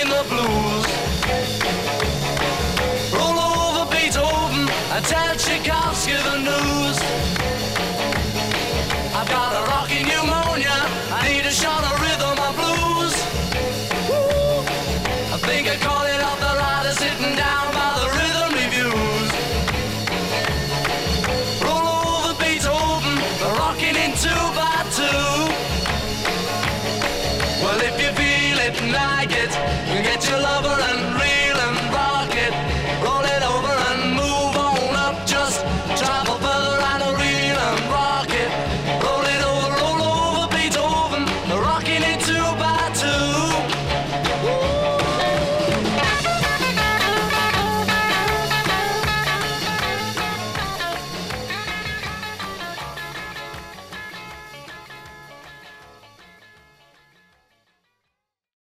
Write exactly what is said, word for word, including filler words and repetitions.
singing the blues. Roll over Beethoven and tell Tchaikovsky the news. I've got a rocking pneumonia, I need a shot of rhythm and blues. Woo. I think I caught it off the rider sitting down by